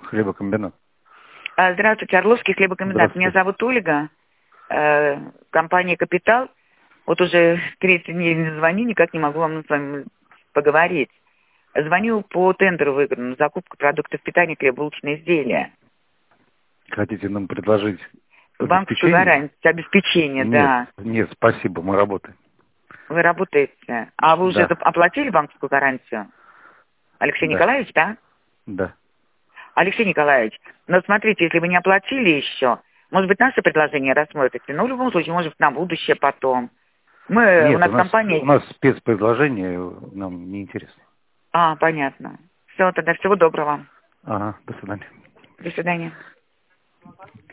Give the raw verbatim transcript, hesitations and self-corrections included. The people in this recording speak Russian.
хлебокомбинат. Здравствуйте, Орловский хлебокомбинат. Меня зовут Ольга, компания «Капитал». Вот уже третий день не звоню, никак не могу вам с вами поговорить. Звоню по тендеру выигранному, закупка продуктов питания, хлебобулочные изделия. Хотите нам предложить банковскую гарантию, обеспечение, нет, да. Нет, спасибо, мы работаем. Вы работаете. А вы уже да. оплатили банковскую гарантию? Алексей да. Николаевич, да? Да. Алексей Николаевич, ну смотрите, если вы не оплатили еще, может быть, наше предложение рассмотрите, но в любом случае, может быть, на будущее потом. Мы, Нет, у нас, у нас компания... У нас спецпредложение, нам не интересно. А, понятно. Все, тогда всего доброго. Ага, до свидания. До свидания.